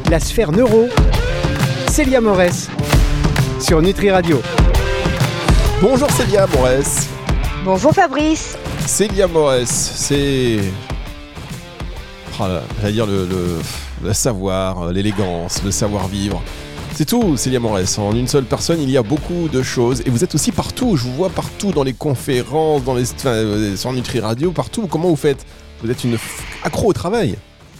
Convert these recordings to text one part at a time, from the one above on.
La sphère neuro, Célia Morès, sur Nutri Radio. Bonjour Célia Morès. Bonjour Fabrice. Célia Morès, c'est... j'allais dire le savoir, l'élégance, le savoir-vivre. C'est tout, Célia Morès. En une seule personne, il y a beaucoup de choses. Et vous êtes aussi partout. Je vous vois partout dans les conférences, sur Nutri Radio, partout. Comment vous faites ? Vous êtes une accro au travail.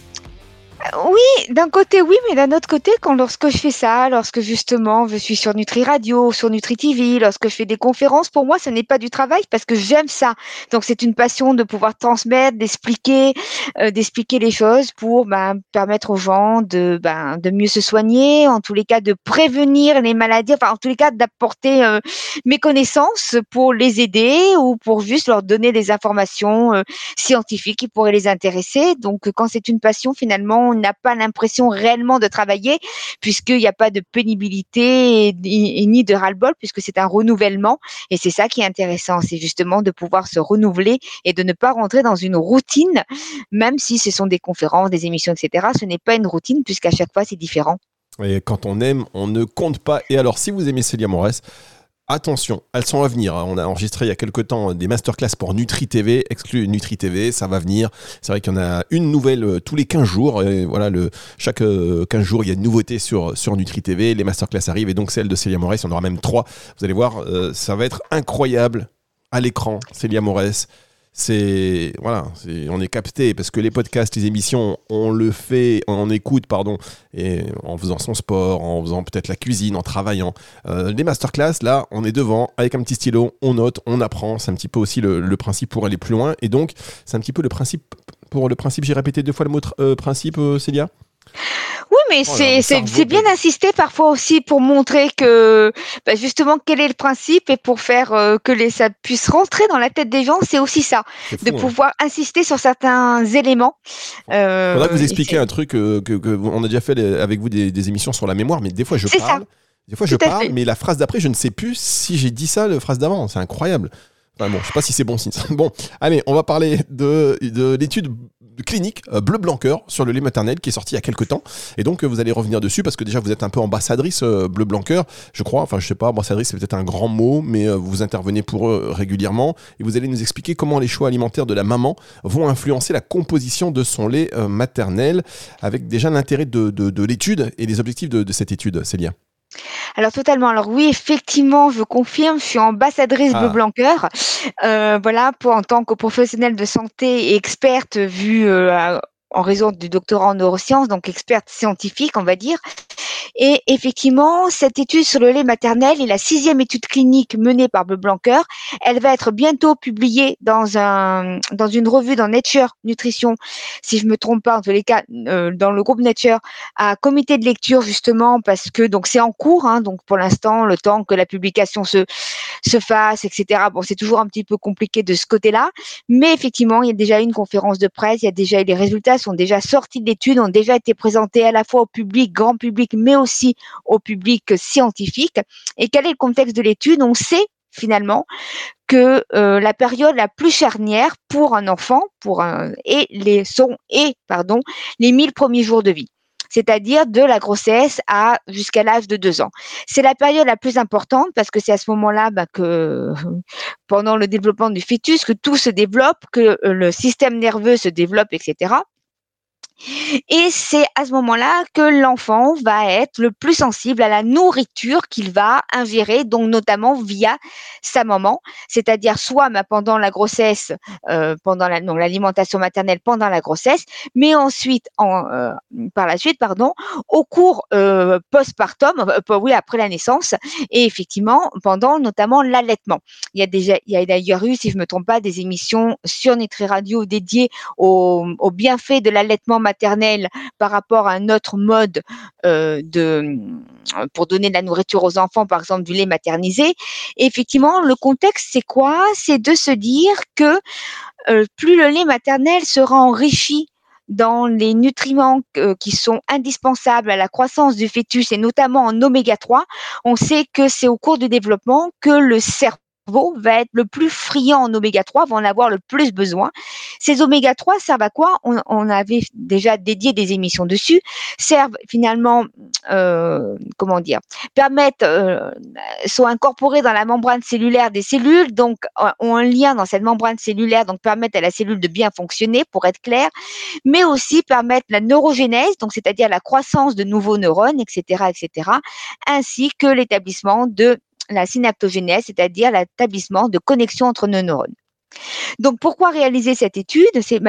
Oui, d'un côté oui, mais d'un autre côté, lorsque je fais ça, lorsque justement je suis sur Nutri Radio, sur Nutri TV, lorsque je fais des conférences, pour moi, ce n'est pas du travail parce que j'aime ça. Donc c'est une passion de pouvoir transmettre, d'expliquer les choses pour permettre aux gens de mieux se soigner, en tous les cas de prévenir les maladies, enfin en tous les cas d'apporter mes connaissances pour les aider ou pour juste leur donner des informations scientifiques qui pourraient les intéresser. Donc quand c'est une passion, finalement, on n'a pas l'impression réellement de travailler puisqu'il n'y a pas de pénibilité et ni de ras-le-bol puisque c'est un renouvellement et c'est ça qui est intéressant, c'est justement de pouvoir se renouveler et de ne pas rentrer dans une routine, même si ce sont des conférences, des émissions, etc. Ce n'est pas une routine puisqu'à chaque fois c'est différent. Et quand on aime, on ne compte pas. Et alors, si vous aimez Célia Morès, attention, elles sont à venir. On a enregistré il y a quelques temps des masterclass pour Nutri TV, exclu Nutri TV, ça va venir. C'est vrai qu'il y en a une nouvelle tous les 15 jours. Et voilà, chaque 15 jours, il y a une nouveauté sur Nutri TV. Les masterclass arrivent et donc celle de Célia Morès, il y en aura même 3. Vous allez voir, ça va être incroyable à l'écran, Célia Morès. On est capté parce que les podcasts, les émissions, on écoute, et en faisant son sport, en faisant peut-être la cuisine, en travaillant. Les masterclass, là, on est devant avec un petit stylo, on note, on apprend. C'est un petit peu aussi le principe pour aller plus loin. Et donc, c'est un petit peu le principe. J'ai répété 2 fois le mot principe, Célia. Oui, mais c'est bien d'insister parfois aussi pour montrer que justement quel est le principe et pour faire que ça puisse rentrer dans la tête des gens, c'est aussi ça, de pouvoir insister sur certains éléments. Faudra que vous expliquiez un truc que on a déjà fait avec vous des émissions sur la mémoire, mais des fois je parle. Des fois je parle, mais la phrase d'après, je ne sais plus si j'ai dit ça, la phrase d'avant. C'est incroyable. Enfin bon, je sais pas si c'est bon signe. Bon, allez, on va parler de l'étude clinique Bleu Blanc Cœur sur le lait maternel qui est sorti il y a quelques temps. Et donc, vous allez revenir dessus parce que déjà, vous êtes un peu ambassadrice Bleu Blanc Cœur, je crois. Enfin, je sais pas, ambassadrice, c'est peut-être un grand mot, mais vous intervenez pour eux régulièrement. Et vous allez nous expliquer comment les choix alimentaires de la maman vont influencer la composition de son lait maternel avec déjà l'intérêt de l'étude et les objectifs de cette étude, Célia. Alors totalement. Alors oui, effectivement, je confirme, je suis ambassadrice Bleu Blanc Cœur. En tant que professionnelle de santé et experte en raison du doctorat en neurosciences, donc experte scientifique, on va dire. Et effectivement, cette étude sur le lait maternel est la 6e étude clinique menée par Bleu Blanc Cœur. Elle va être bientôt publiée dans une revue dans Nature Nutrition, si je me trompe pas, en tous les cas, dans le groupe Nature, à comité de lecture justement, parce que donc c'est en cours, donc pour l'instant, le temps que la publication se fasse, etc. Bon, c'est toujours un petit peu compliqué de ce côté-là, mais effectivement, il y a déjà une conférence de presse, les résultats sont déjà sortis de l'étude, ont déjà été présentés à la fois au public, grand public, mais aussi au public scientifique. Et quel est le contexte de l'étude ? On sait que la période la plus charnière pour un enfant les 1000 premiers jours de vie, c'est-à-dire de la grossesse jusqu'à l'âge de 2 ans. C'est la période la plus importante parce que c'est à ce moment-là que pendant le développement du fœtus, que tout se développe, que le système nerveux se développe, etc. Et c'est à ce moment-là que l'enfant va être le plus sensible à la nourriture qu'il va ingérer, donc notamment via sa maman, c'est-à-dire soit pendant la grossesse, pendant l'alimentation maternelle pendant la grossesse, mais ensuite, par la suite, au cours postpartum, après la naissance, et effectivement pendant notamment l'allaitement. Il y a d'ailleurs eu, si je me trompe pas, des émissions sur Nutri Radio dédiées aux bienfaits de l'allaitement maternel par rapport à un autre mode pour donner de la nourriture aux enfants, par exemple du lait maternisé. Et effectivement, le contexte, c'est quoi ? C'est de se dire que plus le lait maternel sera enrichi dans les nutriments qui sont indispensables à la croissance du fœtus et notamment en oméga 3, on sait que c'est au cours du développement que le cerveau cerveau va être le plus friand en oméga 3, va en avoir le plus besoin. Ces oméga 3 servent à quoi? On avait déjà dédié des émissions dessus, servent finalement, permettent, sont incorporés dans la membrane cellulaire des cellules, donc ont un lien dans cette membrane cellulaire, donc permettent à la cellule de bien fonctionner, pour être clair, mais aussi permettent la neurogénèse, donc c'est-à-dire la croissance de nouveaux neurones, etc., ainsi que l'établissement de la synaptogénèse, c'est-à-dire l'établissement de connexions entre nos neurones. Donc, pourquoi réaliser cette étude?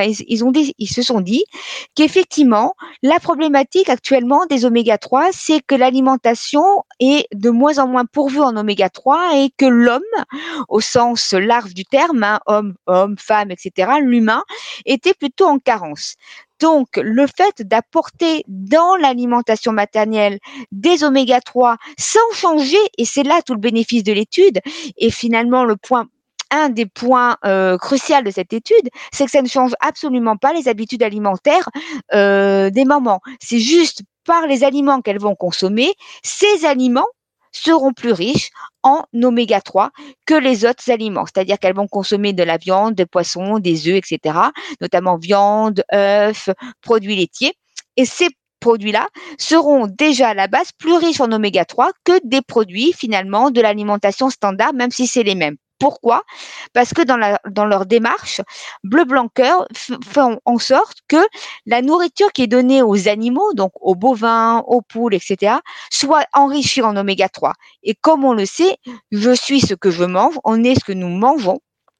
Ils se sont dit qu'effectivement, la problématique actuellement des oméga 3, c'est que l'alimentation est de moins en moins pourvue en oméga 3 et que l'homme, au sens large du terme, homme, femme, etc., l'humain, était plutôt en carence. Donc, le fait d'apporter dans l'alimentation maternelle des oméga 3 sans changer, et c'est là tout le bénéfice de l'étude, et finalement un des points cruciaux de cette étude, c'est que ça ne change absolument pas les habitudes alimentaires des mamans. C'est juste par les aliments qu'elles vont consommer, ces aliments seront plus riches en oméga 3 que les autres aliments. C'est-à-dire qu'elles vont consommer de la viande, des poissons, des œufs, etc., notamment viande, œufs, produits laitiers. Et ces produits-là seront déjà à la base plus riches en oméga 3 que des produits finalement de l'alimentation standard, même si c'est les mêmes. Pourquoi? Parce que dans leur démarche, Bleu Blanc Cœur fait en sorte que la nourriture qui est donnée aux animaux, donc aux bovins, aux poules, etc., soit enrichie en oméga 3. Et comme on le sait, je suis ce que je mange, on est ce que nous mangeons.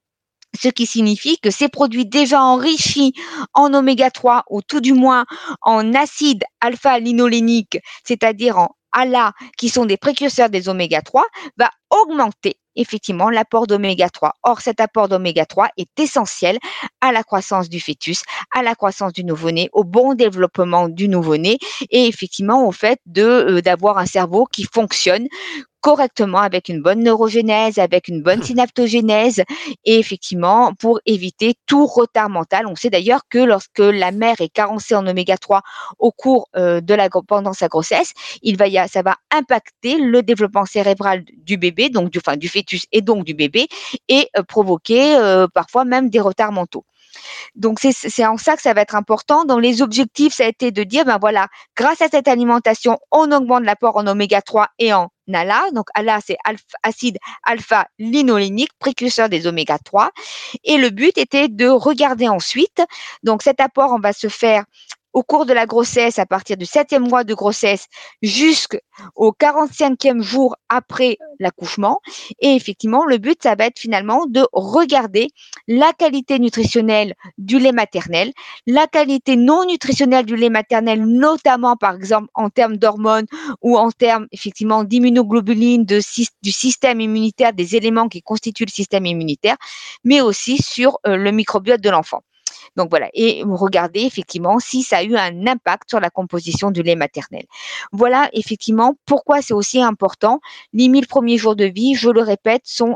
Ce qui signifie que ces produits déjà enrichis en oméga 3 ou tout du moins en acide alpha-linolénique, c'est-à-dire en ALA, qui sont des précurseurs des oméga 3, va augmenter effectivement l'apport d'oméga 3. Or, cet apport d'oméga 3 est essentiel à la croissance du fœtus, à la croissance du nouveau-né, au bon développement du nouveau-né et effectivement au fait d'avoir un cerveau qui fonctionne correctement avec une bonne neurogénèse, avec une bonne synaptogénèse et effectivement pour éviter tout retard mental. On sait d'ailleurs que lorsque la mère est carencée en oméga 3 au cours pendant sa grossesse, ça va impacter le développement cérébral du bébé, donc du fœtus et donc du bébé et provoquer parfois même des retards mentaux. Donc, c'est en ça que ça va être important. Dans les objectifs, ça a été de dire, grâce à cette alimentation, on augmente l'apport en oméga 3 et en ALA. Donc, ALA, c'est acide alpha-linolénique, précurseur des oméga 3. Et le but était de regarder ensuite. Donc, cet apport, on va se faire au cours de la grossesse, à partir du 7e mois de grossesse jusqu'au 45e jour après l'accouchement. Et effectivement, le but, ça va être finalement de regarder la qualité nutritionnelle du lait maternel, la qualité non nutritionnelle du lait maternel, notamment par exemple en termes d'hormones ou en termes effectivement d'immunoglobulines, du système immunitaire, des éléments qui constituent le système immunitaire, mais aussi sur le microbiote de l'enfant. Donc voilà, et regardez effectivement si ça a eu un impact sur la composition du lait maternel. Voilà effectivement pourquoi c'est aussi important. Les 1000 premiers jours de vie, je le répète, sont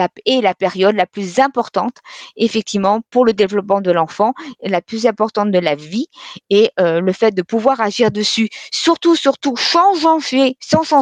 la période la plus importante effectivement pour le développement de l'enfant, la plus importante de la vie et le fait de pouvoir agir dessus, surtout sans changer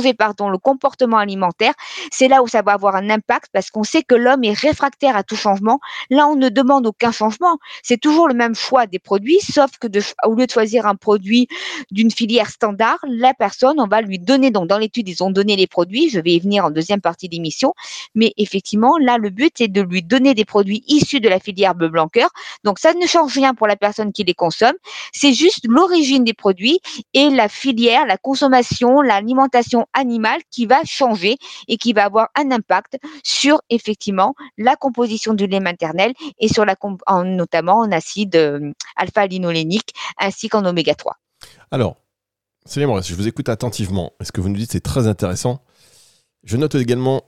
le comportement alimentaire, c'est là où ça va avoir un impact parce qu'on sait que l'homme est réfractaire à tout changement. Là, on ne demande aucun changement, c'est toujours le même choix des produits, sauf que au lieu de choisir un produit d'une filière standard, la personne, on va lui donner, donc dans l'étude, ils ont donné les produits, je vais y venir en deuxième partie d'émission, mais effectivement, là, le but, c'est de lui donner des produits issus de la filière Bleu Blanc Cœur. Donc, ça ne change rien pour la personne qui les consomme. C'est juste l'origine des produits et la filière, la consommation, l'alimentation animale qui va changer et qui va avoir un impact sur, effectivement, la composition du lait maternel et sur notamment en acide alpha-linolénique ainsi qu'en oméga 3. Alors, Célia Morès, je vous écoute attentivement. Ce que vous nous dites, c'est très intéressant. Je note également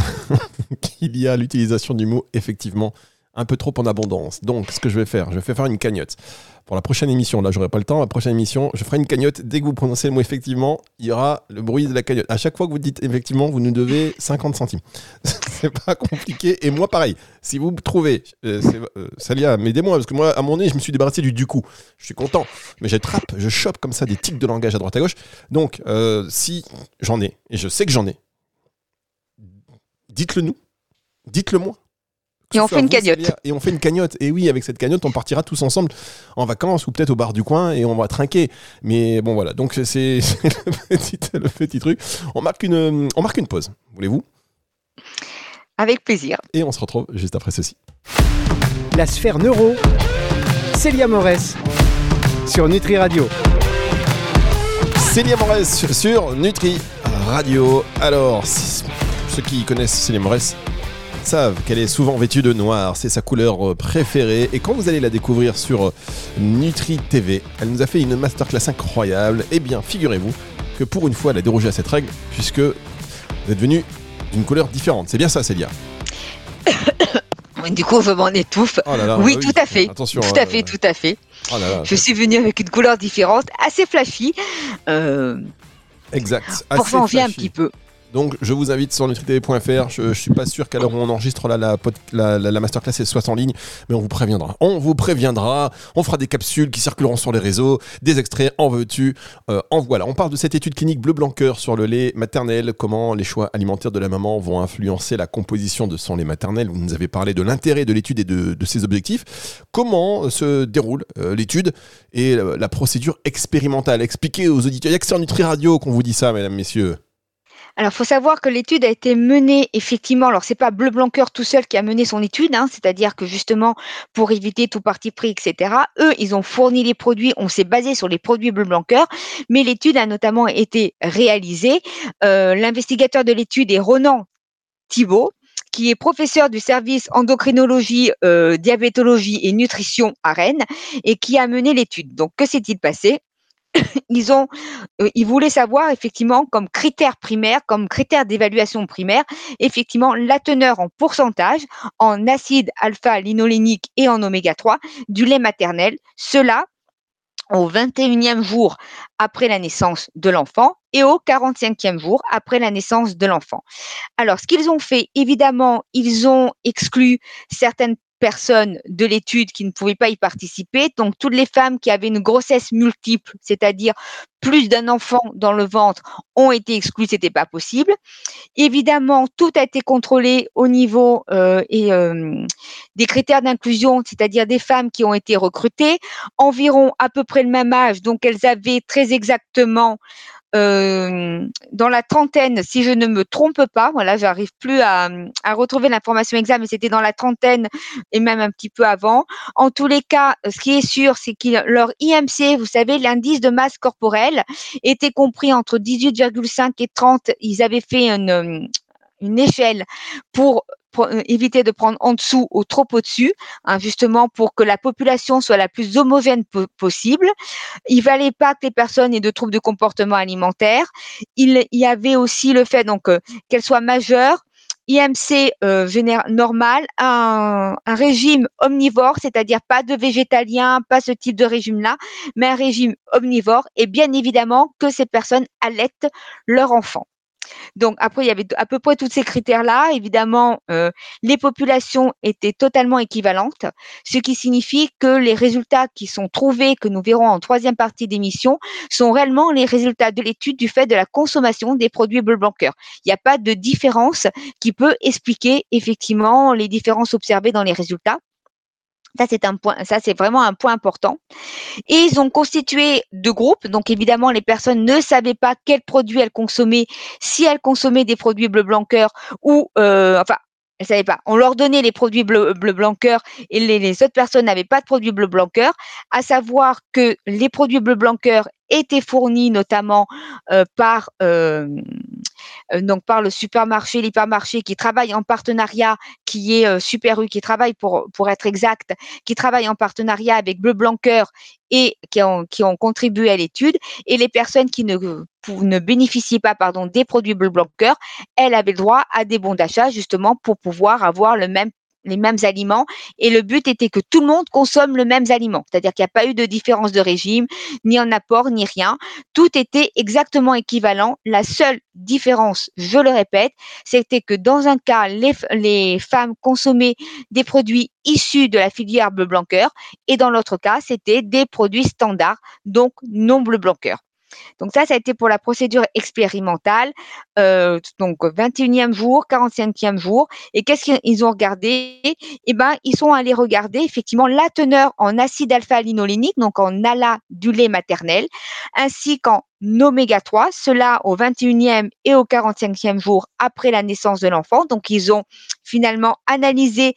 qu'il y a l'utilisation du mot effectivement un peu trop en abondance. Donc, ce que je vais faire une cagnotte. Pour la prochaine émission, là, j'aurai pas le temps. La prochaine émission, je ferai une cagnotte. Dès que vous prononcez le mot effectivement, il y aura le bruit de la cagnotte. À chaque fois que vous dites effectivement, vous nous devez 50 centimes. C'est pas compliqué. Et moi, pareil. Si vous trouvez, Célia, m'aidez-moi, parce que moi, à mon nez, je me suis débarrassé du coup. Je suis content. Mais je chope comme ça des tics de langage à droite à gauche. Donc, si j'en ai, et je sais que j'en ai, dites-le nous. Dites-le moi. Et on fait une cagnotte. Et on fait une cagnotte. Et oui, avec cette cagnotte, on partira tous ensemble en vacances ou peut-être au bar du coin et on va trinquer. Mais bon, voilà. Donc, c'est le petit truc. On marque une pause. Voulez-vous ? Avec plaisir. Et on se retrouve juste après ceci. La sphère neuro, Célia Morès sur Nutri Radio. Célia Morès sur Nutri Radio. Alors, ceux qui connaissent Célia Morès savent qu'elle est souvent vêtue de noir, c'est sa couleur préférée. Et quand vous allez la découvrir sur Nutri TV, elle nous a fait une masterclass incroyable. Eh bien, figurez-vous que pour une fois, elle a dérogé à cette règle, puisque vous êtes venue d'une couleur différente. C'est bien ça, Célia ? Du coup, je m'en étouffe. Oh là là, oui, tout à fait. Attention, tout à fait, tout à fait. Oh là là, je suis venue avec une couleur différente, assez flashy. Exact. Pour changer un petit peu. Donc, je vous invite sur nutritv.fr. Je suis pas sûr qu'à l'heure où on enregistre la masterclass soit en ligne, mais on vous préviendra. On fera des capsules qui circuleront sur les réseaux, des extraits, en veux-tu, en voilà. On parle de cette étude clinique bleu-blanc-cœur sur le lait maternel, comment les choix alimentaires de la maman vont influencer la composition de son lait maternel. Vous nous avez parlé de l'intérêt de l'étude et de ses objectifs. Comment se déroule l'étude et la procédure expérimentale. Expliquez aux auditeurs. Il n'y a que sur Nutri Radio qu'on vous dit ça, mesdames, messieurs. Alors, il faut savoir que l'étude a été menée effectivement. Alors, c'est pas bleu-blanc-cœur tout seul qui a mené son étude, c'est-à-dire que justement pour éviter tout parti pris, etc. Eux, ils ont fourni les produits. On s'est basé sur les produits bleu-blanc-cœur, mais l'étude a notamment été réalisée. L'investigateur de l'étude est Ronan Thibault, qui est professeur du service endocrinologie, diabétologie et nutrition à Rennes, et qui a mené l'étude. Donc, que s'est-il passé ? Ils voulaient savoir effectivement comme critère primaire, comme critère d'évaluation primaire, effectivement la teneur en pourcentage en acide alpha-linolénique et en oméga 3 du lait maternel, cela au 21e jour après la naissance de l'enfant et au 45e jour après la naissance de l'enfant. Alors, ce qu'ils ont fait, évidemment, ils ont exclu certaines personnes de l'étude qui ne pouvaient pas y participer. Donc, toutes les femmes qui avaient une grossesse multiple, c'est-à-dire plus d'un enfant dans le ventre, ont été exclues, c'était pas possible. Évidemment, tout a été contrôlé au niveau des critères d'inclusion, c'est-à-dire des femmes qui ont été recrutées, environ à peu près le même âge, donc elles avaient très exactement dans la trentaine, si je ne me trompe pas, voilà, j'arrive plus à retrouver l'information exacte, mais c'était dans la trentaine et même un petit peu avant. En tous les cas, ce qui est sûr, c'est que leur IMC, vous savez, l'indice de masse corporelle, était compris entre 18,5 et 30. Ils avaient fait une échelle pour éviter de prendre en dessous ou trop au-dessus, justement pour que la population soit la plus homogène possible. Il valait pas que les personnes aient de troubles de comportement alimentaire. Il y avait aussi le fait donc qu'elles soient majeures, IMC normal, un régime omnivore, c'est-à-dire pas de végétalien, pas ce type de régime-là, mais un régime omnivore, et bien évidemment que ces personnes allaitent leur enfant. Donc après, il y avait à peu près tous ces critères-là. Évidemment, les populations étaient totalement équivalentes, ce qui signifie que les résultats qui sont trouvés, que nous verrons en troisième partie d'émission, sont réellement les résultats de l'étude du fait de la consommation des produits bleu-blanc-cœur. Il n'y a pas de différence qui peut expliquer effectivement les différences observées dans les résultats. Ça, c'est vraiment un point important. Et ils ont constitué deux groupes. Donc, évidemment, les personnes ne savaient pas quels produits elles consommaient, si elles consommaient des produits bleu-blanc-cœur ou, elles savaient pas. On leur donnait les produits bleu-blanc-cœur et les autres personnes n'avaient pas de produits bleu-blanc-cœur. À savoir que les produits bleu-blanc-cœur étaient fournis notamment par le supermarché, l'hypermarché qui travaille en partenariat, qui est Super U, qui travaille pour être exact, qui travaille en partenariat avec bleu-blanc-cœur et qui ont contribué à l'étude. Et les personnes qui ne bénéficiaient pas des produits bleu-blanc-cœur, elles avaient le droit à des bons d'achat justement pour pouvoir avoir les mêmes aliments, et le but était que tout le monde consomme le même aliment, c'est-à-dire qu'il n'y a pas eu de différence de régime, ni en apport, ni rien. Tout était exactement équivalent. La seule différence, je le répète, c'était que dans un cas, les femmes consommaient des produits issus de la filière bleu-blanc-cœur, et dans l'autre cas, c'était des produits standards, donc non bleu-blanc-cœur. Donc ça a été pour la procédure expérimentale, donc 21e jour, 45e jour. Et qu'est-ce qu'ils ont regardé? Eh ben, ils sont allés regarder effectivement la teneur en acide alpha-linolénique, donc en ALA du lait maternel, ainsi qu'en oméga 3, cela au 21e et au 45e jour après la naissance de l'enfant. Donc, ils ont finalement analysé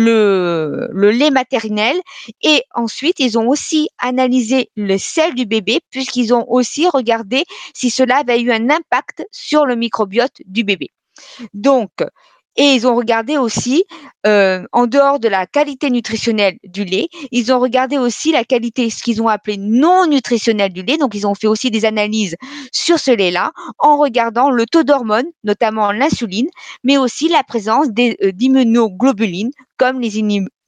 le lait maternel et ensuite, ils ont aussi analysé le sel du bébé puisqu'ils ont aussi regardé si cela avait eu un impact sur le microbiote du bébé. Donc, et ils ont regardé aussi, en dehors de la qualité nutritionnelle du lait, ils ont regardé aussi la qualité, ce qu'ils ont appelé non nutritionnelle du lait. Donc, ils ont fait aussi des analyses sur ce lait-là en regardant le taux d'hormones, notamment l'insuline, mais aussi la présence d'immunoglobulines comme les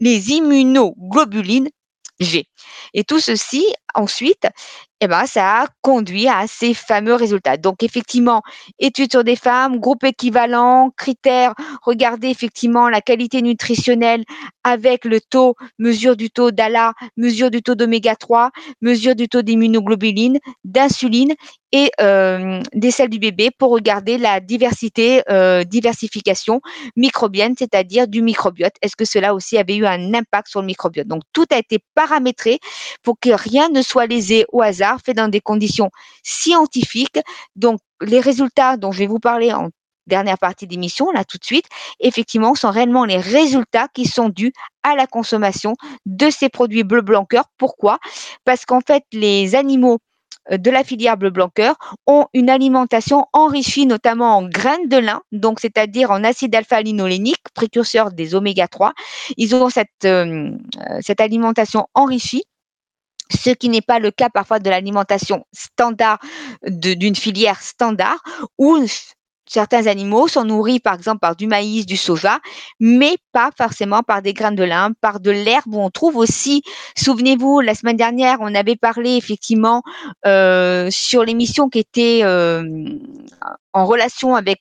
immunoglobulines G. Et tout ceci, ensuite, eh ben, ça a conduit à ces fameux résultats. Donc, effectivement, études sur des femmes, groupe équivalent, critères, regardez effectivement la qualité nutritionnelle avec le taux, mesure du taux d'ALA, mesure du taux d'oméga 3, mesure du taux d'immunoglobulines, d'insuline et des selles du bébé pour regarder la diversification microbienne, c'est-à-dire du microbiote. Est-ce que cela aussi avait eu un impact sur le microbiote? Donc, tout a été paramétré pour que rien ne soit lésé au hasard, fait dans des conditions scientifiques. Donc, les résultats dont je vais vous parler en dernière partie d'émission, là tout de suite, effectivement, sont réellement les résultats qui sont dus à la consommation de ces produits bleu blanc cœur. Pourquoi? Parce qu'en fait, les animaux de la filière bleu blanc cœur ont une alimentation enrichie notamment en graines de lin, donc c'est-à-dire en acide alpha-linolénique, précurseur des oméga 3. Ils ont cette alimentation enrichie, ce qui n'est pas le cas parfois de l'alimentation standard d'une filière standard où certains animaux sont nourris par exemple par du maïs, du soja, mais pas forcément par des graines de lin, par de l'herbe où on trouve aussi, souvenez-vous, la semaine dernière, on avait parlé effectivement sur l'émission qui était en relation avec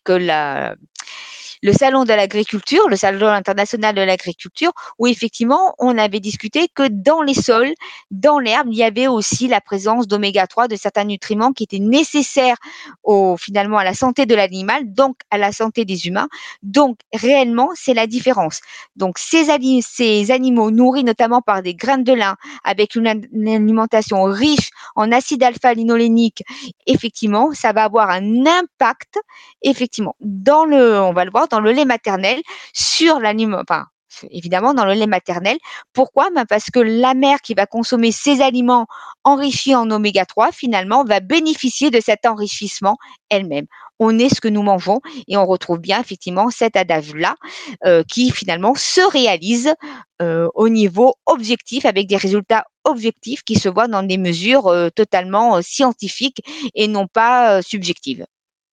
le salon de l'agriculture, le salon international de l'agriculture, où effectivement, on avait discuté que dans les sols, dans l'herbe, il y avait aussi la présence d'oméga 3, de certains nutriments qui étaient nécessaires finalement à la santé de l'animal, donc à la santé des humains. Donc, réellement, c'est la différence. Donc, ces animaux nourris notamment par des graines de lin, avec une alimentation riche en acide alpha-linolénique, effectivement, ça va avoir un impact, effectivement, on va le voir, dans le lait maternel, sur l'aliment, évidemment dans le lait maternel. Pourquoi? Parce que la mère qui va consommer ces aliments enrichis en oméga 3, finalement, va bénéficier de cet enrichissement elle-même. On est ce que nous mangeons et on retrouve bien effectivement cet adage-là qui finalement se réalise au niveau objectif avec des résultats objectifs qui se voient dans des mesures totalement scientifiques et non pas subjectives.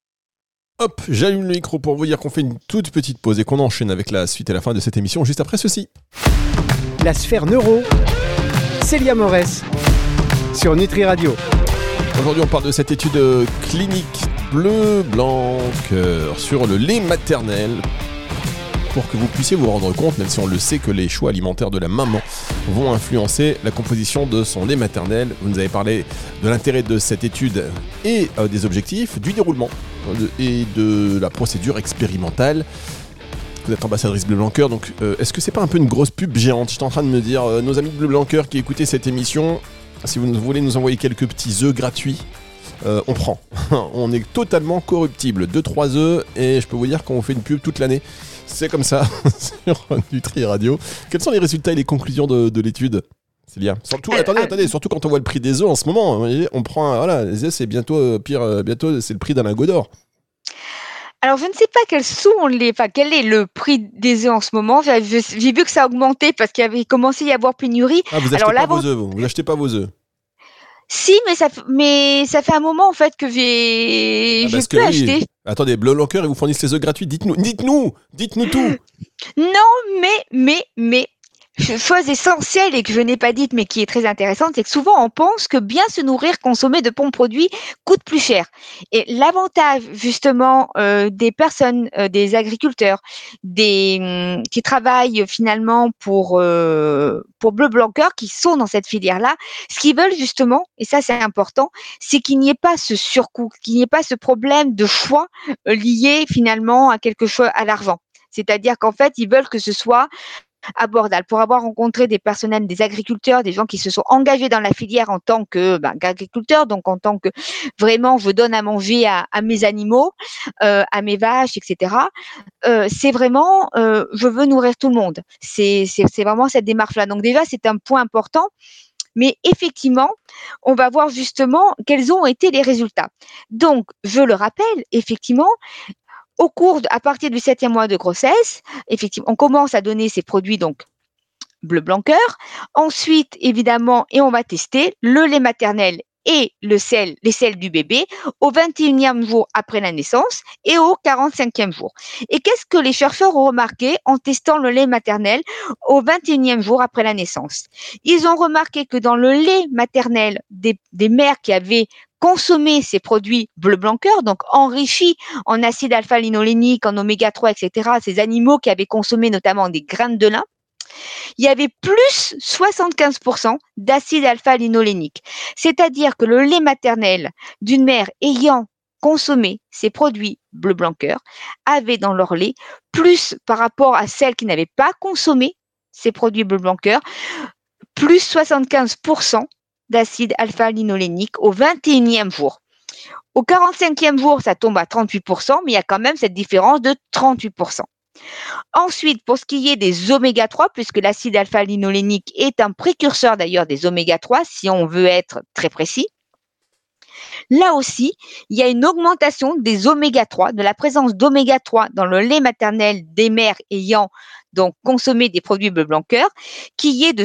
Hop, j'allume le micro pour vous dire qu'on fait une toute petite pause et qu'on enchaîne avec la suite et la fin de cette émission juste après ceci. La sphère neuro, Célia Morès, sur Nutri Radio. Aujourd'hui, on parle de cette étude clinique bleu, blanc, cœur sur le lait maternel pour que vous puissiez vous rendre compte, même si on le sait, que les choix alimentaires de la maman vont influencer la composition de son lait maternel. Vous nous avez parlé de l'intérêt de cette étude et des objectifs, du déroulement et de la procédure expérimentale. Vous êtes ambassadrice Bleu Blanc Cœur, donc est-ce que c'est pas un peu une grosse pub géante? J'étais en train de me dire, nos amis de Bleu Blanc Cœur qui écoutaient cette émission, si vous voulez nous envoyer quelques petits œufs gratuits, on prend. On est totalement corruptible. 2-3 œufs et je peux vous dire qu'on fait une pub toute l'année. C'est comme ça sur Nutri Radio. Quels sont les résultats et les conclusions de l'étude, Célia? Surtout, attendez, surtout quand on voit le prix des œufs en ce moment, on prend, voilà, les œufs c'est bientôt bientôt c'est le prix d'un lingot d'or. Alors, je ne sais pas quel est le prix des œufs en ce moment. J'ai vu que ça a augmenté parce qu'il avait commencé à y avoir pénurie. Ah, vous achetez pas vos œufs, vous n'achetez pas vos œufs? Si, mais ça fait un moment en fait que je peux acheter. Attendez, Bleu Blanc Cœur, ils vous fournissent les œufs gratuits. Dites-nous tout. Non, mais chose essentielle et que je n'ai pas dite mais qui est très intéressante, c'est que souvent on pense que bien se nourrir, consommer de bons produits coûte plus cher. Et l'avantage justement des personnes, des agriculteurs, qui travaillent finalement pour Bleu Blanc Cœur, qui sont dans cette filière-là, ce qu'ils veulent justement, et ça c'est important, c'est qu'il n'y ait pas ce surcoût, qu'il n'y ait pas ce problème de choix lié finalement à quelque chose, à l'argent. C'est-à-dire qu'en fait, ils veulent que ce soit abordable. Pour avoir rencontré des personnels, des agriculteurs, des gens qui se sont engagés dans la filière en tant qu'agriculteurs, donc en tant que vraiment je donne à manger à mes animaux, à mes vaches, etc. C'est vraiment je veux nourrir tout le monde. C'est vraiment cette démarche-là. Donc déjà c'est un point important. Mais effectivement, on va voir justement quels ont été les résultats. Donc, je le rappelle, effectivement, à partir du 7e mois de grossesse, effectivement, on commence à donner ces produits donc Bleu Blanc Cœur. Ensuite, évidemment, et on va tester le lait maternel et les selles du bébé au 21e jour après la naissance et au 45e jour. Et qu'est-ce que les chercheurs ont remarqué en testant le lait maternel au 21e jour après la naissance? Ils ont remarqué que dans le lait maternel des mères qui avaient consommé ces produits Bleu Blanc Cœur, donc enrichis en acide alpha-linolénique, en oméga 3, etc., ces animaux qui avaient consommé notamment des graines de lin, il y avait plus 75% d'acide alpha-linolénique. C'est-à-dire que le lait maternel d'une mère ayant consommé ces produits Bleu Blanc Cœur avait dans leur lait plus par rapport à celles qui n'avaient pas consommé ces produits Bleu Blanc Cœur, plus 75% d'acide alpha-linolénique au 21e jour. Au 45e jour, ça tombe à 38%, mais il y a quand même cette différence de 38%. Ensuite, pour ce qui est des oméga 3, puisque l'acide alpha-linolénique est un précurseur d'ailleurs des oméga 3, si on veut être très précis, là aussi, il y a une augmentation des oméga 3, de la présence d'oméga 3 dans le lait maternel des mères ayant donc consommé des produits Bleu Blanc Cœur, qui est de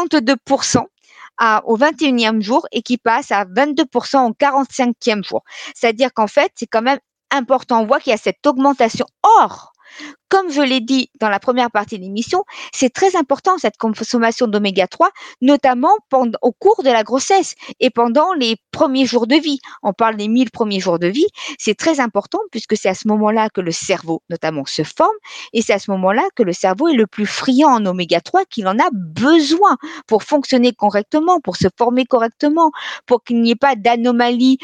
52% au 21e jour et qui passe à 22% au 45e jour. C'est-à-dire qu'en fait, c'est quand même important. On voit qu'il y a cette augmentation. Or, comme je l'ai dit dans la première partie de l'émission, c'est très important cette consommation d'oméga 3, notamment au cours de la grossesse et pendant les premiers jours de vie. On parle des 1000 premiers jours de vie. C'est très important puisque c'est à ce moment-là que le cerveau, notamment, se forme et c'est à ce moment-là que le cerveau est le plus friand en oméga 3 qu'il en a besoin pour fonctionner correctement, pour se former correctement, pour qu'il n'y ait pas d'anomalie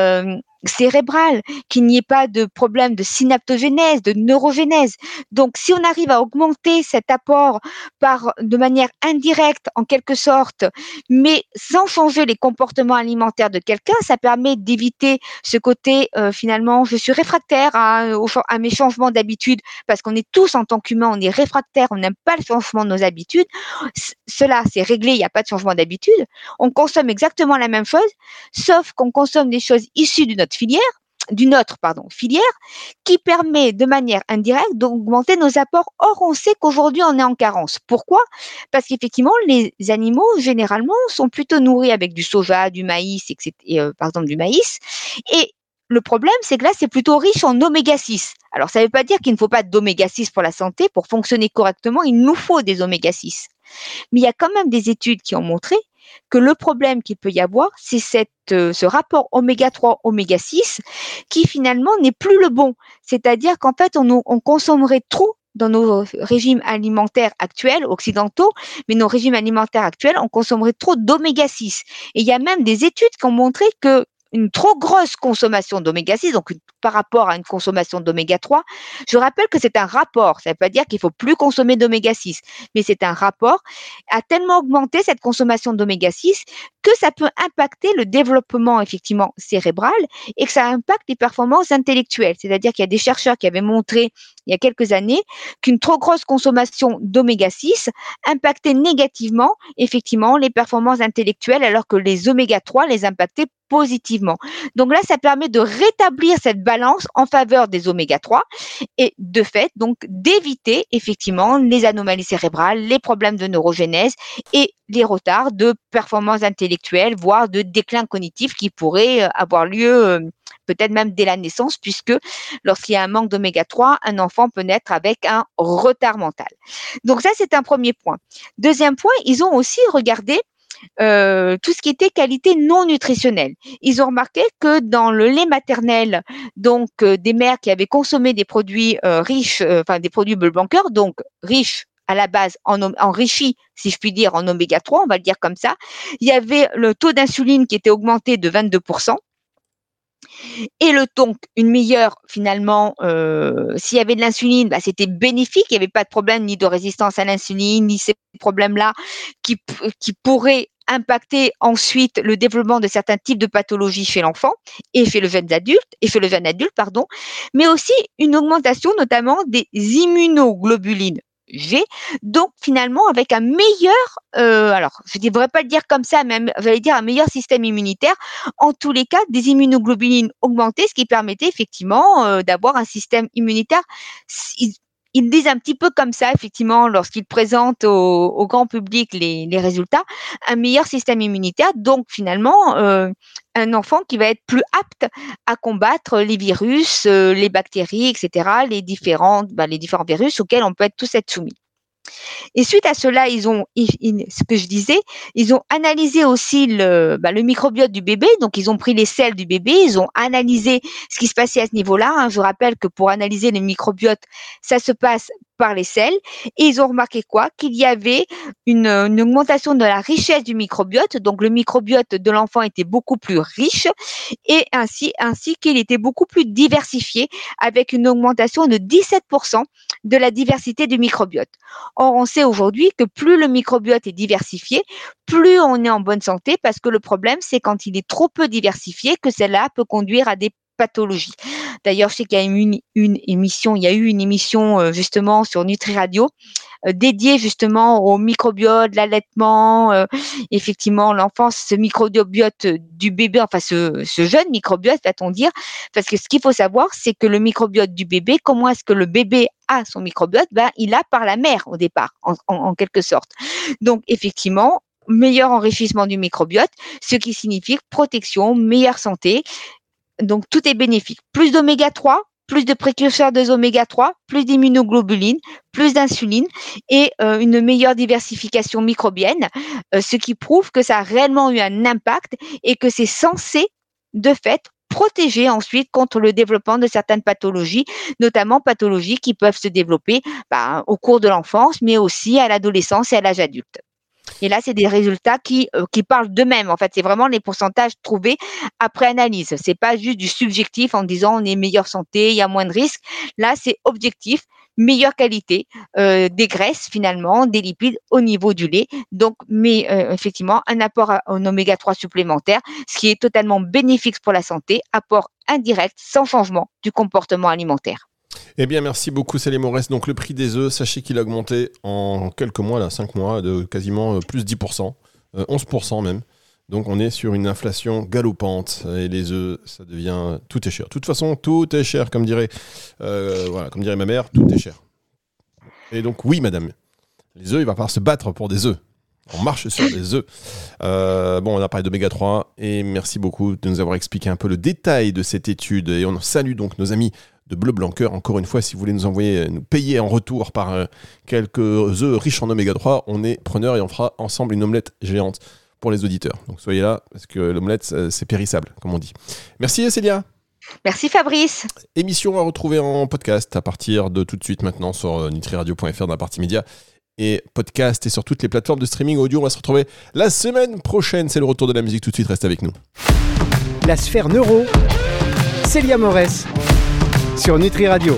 cérébrale, qu'il n'y ait pas de problème de synaptogénèse, de neurogénèse. Donc, si on arrive à augmenter cet apport de manière indirecte, en quelque sorte, mais sans changer les comportements alimentaires de quelqu'un, ça permet d'éviter ce côté, finalement, je suis réfractaire à mes changements d'habitude, parce qu'on est tous, en tant qu'humains, on est réfractaires, on n'aime pas le changement de nos habitudes. Cela, c'est réglé, il n'y a pas de changement d'habitude. On consomme exactement la même chose, sauf qu'on consomme des choses issues d'une autre filière, qui permet de manière indirecte d'augmenter nos apports. Or, on sait qu'aujourd'hui, on est en carence. Pourquoi? Parce qu'effectivement, les animaux, généralement, sont plutôt nourris avec du soja, du maïs, etc., par exemple du maïs. Et le problème, c'est que là, c'est plutôt riche en oméga 6. Alors, ça ne veut pas dire qu'il ne faut pas d'oméga 6 pour la santé. Pour fonctionner correctement, il nous faut des oméga 6. Mais il y a quand même des études qui ont montré que le problème qu'il peut y avoir, c'est ce rapport oméga 3, oméga 6, qui finalement n'est plus le bon. C'est-à-dire qu'en fait, on consommerait trop dans nos régimes alimentaires actuels, occidentaux, mais nos régimes alimentaires actuels, on consommerait trop d'oméga 6. Et il y a même des études qui ont montré que une trop grosse consommation d'oméga 6, donc par rapport à une consommation d'oméga 3, je rappelle que c'est un rapport, ça ne veut pas dire qu'il faut plus consommer d'oméga 6, mais c'est un rapport, a tellement augmenté cette consommation d'oméga 6 que ça peut impacter le développement effectivement cérébral et que ça impacte les performances intellectuelles. C'est-à-dire qu'il y a des chercheurs qui avaient montré il y a quelques années qu'une trop grosse consommation d'oméga 6 impactait négativement effectivement les performances intellectuelles alors que les oméga 3 les impactaient positivement. Donc là, ça permet de rétablir cette balance en faveur des oméga 3 et de fait, donc, d'éviter effectivement les anomalies cérébrales, les problèmes de neurogénèse et les retards de performance intellectuelle, voire de déclin cognitif qui pourraient avoir lieu peut-être même dès la naissance, puisque lorsqu'il y a un manque d'oméga 3, un enfant peut naître avec un retard mental. Donc ça, c'est un premier point. Deuxième point, ils ont aussi regardé tout ce qui était qualité non nutritionnelle. Ils ont remarqué que dans le lait maternel, donc des mères qui avaient consommé des produits riches, des produits bleu blanc cœur, donc riches à la base enrichis, si je puis dire, en oméga 3, on va le dire comme ça, il y avait le taux d'insuline qui était augmenté de 22%. Et une meilleure, finalement, s'il y avait de l'insuline, c'était bénéfique, il n'y avait pas de problème ni de résistance à l'insuline, ni ces problèmes-là qui pourraient impacter ensuite le développement de certains types de pathologies chez l'enfant et chez le jeune adulte, mais aussi une augmentation notamment des immunoglobulines G, donc finalement avec un meilleur, alors je ne devrais pas le dire comme ça, mais j'allais dire un meilleur système immunitaire, en tous les cas des immunoglobulines augmentées, ce qui permettait effectivement d'avoir un système immunitaire. Ils disent un petit peu comme ça, effectivement, lorsqu'ils présentent au grand public les résultats, un meilleur système immunitaire, donc finalement un enfant qui va être plus apte à combattre les virus, les bactéries, etc., les différents virus auxquels on peut tous être soumis. Et suite à cela, ce que je disais, ils ont analysé aussi le microbiote du bébé. Donc, ils ont pris les selles du bébé, ils ont analysé ce qui se passait à ce niveau-là. Je rappelle que pour analyser le microbiote, ça se passe par les selles. Et ils ont remarqué quoi? Qu'il y avait une augmentation de la richesse du microbiote. Donc, le microbiote de l'enfant était beaucoup plus riche et ainsi qu'il était beaucoup plus diversifié avec une augmentation de 17% de la diversité du microbiote. Or, on sait aujourd'hui que plus le microbiote est diversifié, plus on est en bonne santé, parce que le problème, c'est quand il est trop peu diversifié que cela peut conduire à des pathologies. D'ailleurs, je sais qu'il y a eu une émission justement sur Nutri Radio dédiée justement au microbiote, l'allaitement, effectivement l'enfance, ce microbiote du bébé, enfin ce jeune microbiote, va-t-on dire, parce que ce qu'il faut savoir, c'est que le microbiote du bébé, comment est-ce que le bébé a son microbiote? Il a par la mère au départ, en quelque sorte. Donc effectivement, meilleur enrichissement du microbiote, ce qui signifie protection, meilleure santé. Donc, tout est bénéfique. Plus d'oméga 3, plus de précurseurs de oméga 3, plus d'immunoglobulines, plus d'insuline et une meilleure diversification microbienne, ce qui prouve que ça a réellement eu un impact et que c'est censé, de fait, protéger ensuite contre le développement de certaines pathologies, notamment pathologies qui peuvent se développer au cours de l'enfance, mais aussi à l'adolescence et à l'âge adulte. Et là, c'est des résultats qui parlent d'eux-mêmes. En fait, c'est vraiment les pourcentages trouvés après analyse. C'est pas juste du subjectif en disant on est meilleure santé, il y a moins de risques. Là, c'est objectif, meilleure qualité des graisses finalement, des lipides au niveau du lait. Donc, effectivement, un apport en oméga 3 supplémentaire, ce qui est totalement bénéfique pour la santé, apport indirect, sans changement du comportement alimentaire. Eh bien, merci beaucoup, Célie Morès. Donc, le prix des œufs, sachez qu'il a augmenté en quelques mois, 5 mois, de quasiment plus 10%, 11% même. Donc, on est sur une inflation galopante. Et les œufs, ça devient... Tout est cher. De toute façon, tout est cher, comme dirait ma mère, tout est cher. Et donc, oui, madame, les œufs, il va falloir se battre pour des œufs. On marche sur des œufs. On a parlé d'oméga 3 et merci beaucoup de nous avoir expliqué un peu le détail de cette étude. Et on salue donc nos amis de Bleu Blanc Cœur. Encore une fois, si vous voulez nous payer en retour par quelques œufs riches en oméga 3, on est preneur et on fera ensemble une omelette géante pour les auditeurs. Donc soyez là, parce que l'omelette, c'est périssable, comme on dit. Merci Célia. Merci Fabrice. Émission à retrouver en podcast à partir de tout de suite maintenant sur nutriradio.fr dans la partie média et podcast et sur toutes les plateformes de streaming audio. On va se retrouver la semaine prochaine. C'est le retour de la musique tout de suite. Reste avec nous. La sphère neuro, Célia Morès sur Nutri Radio.